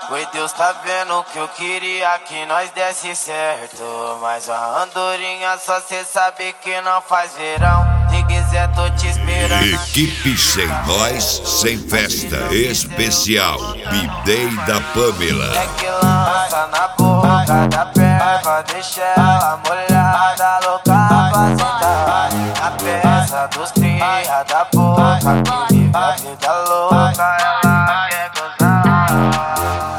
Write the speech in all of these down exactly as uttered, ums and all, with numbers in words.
Foi Deus tá vendo que eu queria que nós desse certo. Mas a andorinha só cê sabe que não faz verão. Se quiser tô te esperando. Equipe Sem Nós, Sem Festa Especial B-Day da Pamela. É que lança na boca da perna, deixa ela molhada, louca pra sentar. A peça dos cria da boca, que vive a vida louca, ela quer gozar.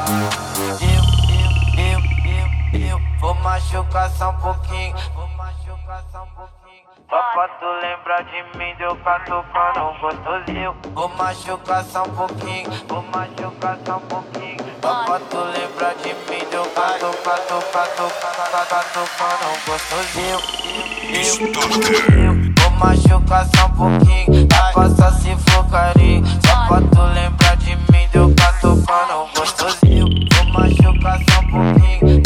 Eu, eu, eu, eu, eu vou machucar só um pouquinho, vou machucar só um pouquinho. Só pra tu lembrar de mim, deu catucando gostosinho. Vou machucar só um pouquinho, vou machucar só um pouquinho. Só pra tu lembrar de mim, deu catucando, catucando, catucando gostosinho. Eu, eu, vou machucar só um pouquinho, dá pra só se for carinho. Só pra tu lembrar de mim, deu catucando gostosinho. Vou machucar só um pouquinho,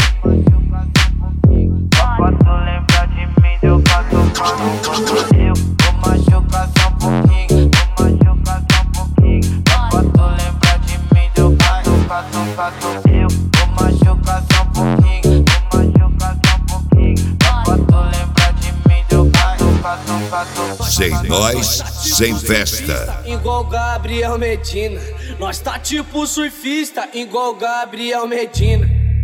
só pra tu lembrar de mim, deu catucando gostosinho. Vou machucar só um pouquinho, vou machucar só um pouquinho. Só pra tu lembrar de mim, deu catucando, catucando. Vou machucar só um pouquinho, vou machucar só um pouquinho. Só pra tu lembrar de mim, deu catucando, catucando. Sem Nós, Sem Festa. Igual Gabriel Medina, nós tá tipo surfista, igual Gabriel Medina.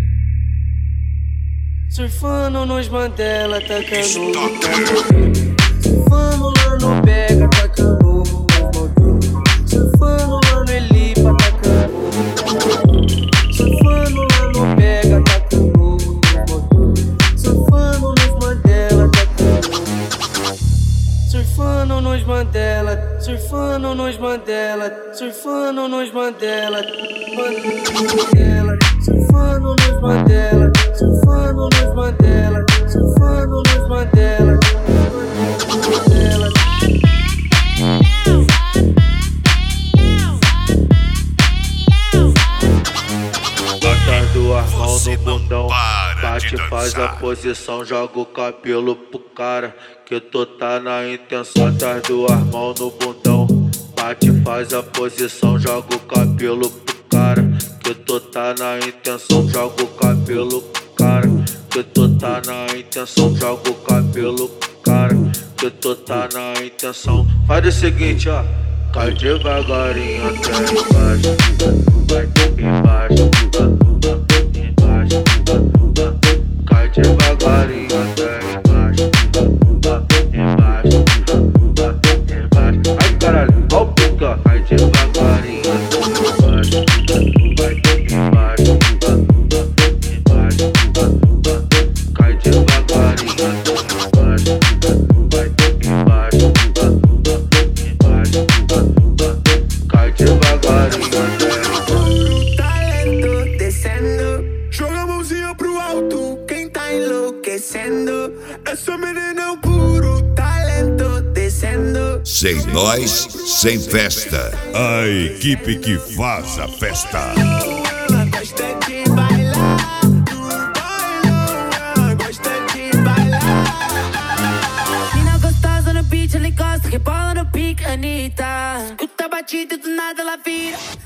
Surfando nos Mandela, tacando surfando lá no Pega, tacando surfando lá no Elipa, tacando surfando lá no Pega, tacando surfando nos Mandela, tacando surfando nos Mandela, surfando nos Mandela, surfando nos Mandela, Mandela, surfando nos Mandela, surfando nos Mandela, surfando nos Mandela, Mandela. Bota as duas mãos no bundão, bate, faz a posição, joga o cabelo pro cara, que tu tá na intenção. Bota as duas mãos no bundão, bate, faz a posição, joga o cabelo pro cara, que tu tá na intenção. Joga o cabelo pro cara, que tu tá na intenção. Joga o cabelo pro cara, que tu tá na intenção. Faz o seguinte, ó, cai devagarinho até embaixo, vai embaixo, embaixo, cai devagarinho até embaixo, embaixo, embaixo. Ai caralho, ó o pica, cai devagarinho até embaixo, vai embaixo, embaixo, cai devagarinho até embaixo, vai embaixo, embaixo, cai devagarinho até embaixo. Talento descendo, joga a mãozinha pro alto, quem tá enlouquecendo. Essa menina é um puro talento descendo. Sem Nós, Sem Festa. A equipe que faz a festa. Ela gosta de bailar, ela gosta de bailar. Mina gostosa no beat, ela encosta, rebola no pique, Anitta. Escuta a batida e do nada ela vira.